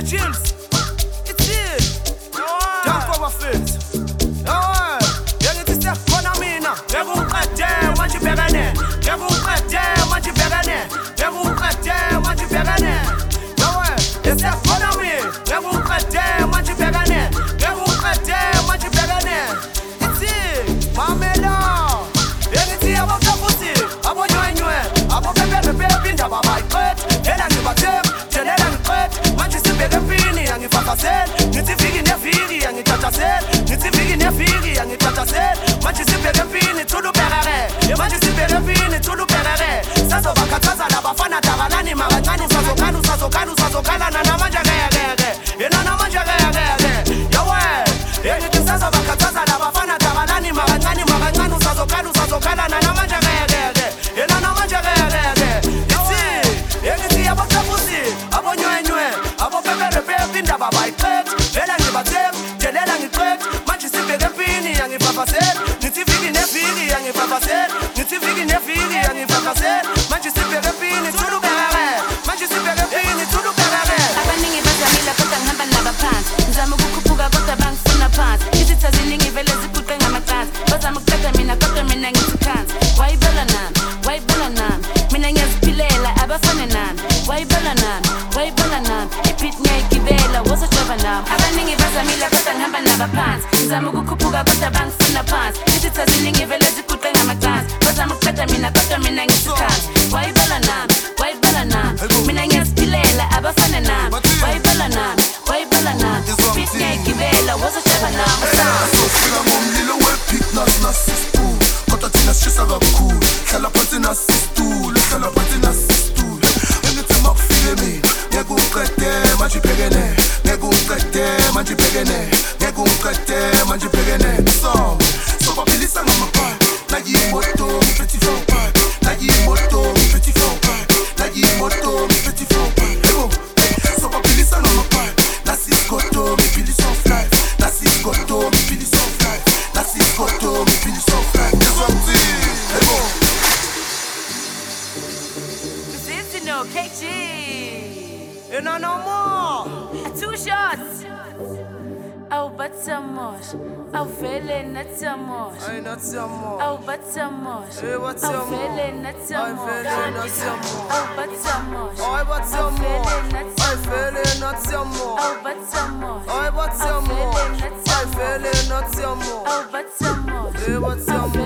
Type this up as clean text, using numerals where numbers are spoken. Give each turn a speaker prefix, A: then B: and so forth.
A: Chills. It's it. Jump for my face. Yang itu setiap kona mina. Yang ukate manji pegane. Yang ukate manji pegane. Yang ukate manji pegane. Setiap kona mina. Yang ukate manji pegane. Yang ukate manji pegane. It's it. Mamela. Yang itu abo kapusi. Abo nywe. Abo pepe binda baba ikret. Ela ni batem. Ela ni ikret. Manji sipege pini. Yang ifakasel. Niti figi ne figi. Yang itatasel. Niti figi ne figi. Yang itatasel. Manji sipege pini. Tulu perere. Manji sipege pini. Tulu perere. Sazo bakataza na bafana tagalani. Marangani sazokana na manja gege. Ena na manja gege. Yawe. Yenye kisazo bakataza na bafana tagalani. Marangani sazokana na manja gege. Ena na manja gege. Isi. Yenye si abo kapusi. Abo nywe. Abo pepe binda baba ikret. Ela ni batem. Ela ni ikret. Manji sipege pini. Yang ifakasel. Niti figi ne figi. Yang ifakasel. Niti figi ne figi. Yang ifakasel. Manji sipege pini. Tulu perere. Manji sipege pini. Tulu perere.
B: Abaningi bazamila kodwa ngihamba nabaphansi. Ngizama ukukhuphuka kodwa bangifuna phansi. Izitha ziningi vele ziquqe ngamacansi. Bazama ukuqeda mina kodwa mina ngithi phansi. Wayibela nami. Mina ngiyaziphilela abafana nami. Wayibela nami. Ipit ngiyayigibela wozojova nami. Abaningi bazamila kodwa ngihamba nabaphansi. Ngizama ukukhuphuka kodwa bangifuna phansi. Izitha ziningi vele ziquqe ngamacansi. Bazama ukuqeda mina kodwa mina ngithi phansi. Wayibela nami. Mina ngiyaziphilela abafana nami. Wayibela nami. Ipit ngiyayigibela wozojova nami.
C: Sofika ngomlilo wepic nasistu kodwa thina sishisa kakhulu hlala phansi nasistu engithi makufike mina ngekuqede manje ubhekene so babilisa ngamaphaya nayimoto ngiphethe ifowuni nayimoto ngiphethe ifowuni yebo so babilisa ngamaphaya nasigoto ngiphilis of life yebo
B: This is no KG.
A: Ena no more.
B: 2 shots. Oh, but some more. Oh, feeling not some more.
A: Ay, not some more.
B: Oh, but some more.
A: Hey, what's
B: Oh,
A: some more?
B: feeling not some more.
A: Feeling not some more.
B: Oh, but some more.
A: Ay, but some more.
B: feeling not
A: Ay,
B: some more.
A: feeling not some more.
B: Oh, but some more.
A: Ay, but some more.
B: feeling not
A: Ay,
B: some more.
A: feeling not some more.
B: Oh, but some more.
A: Hey, what's some more?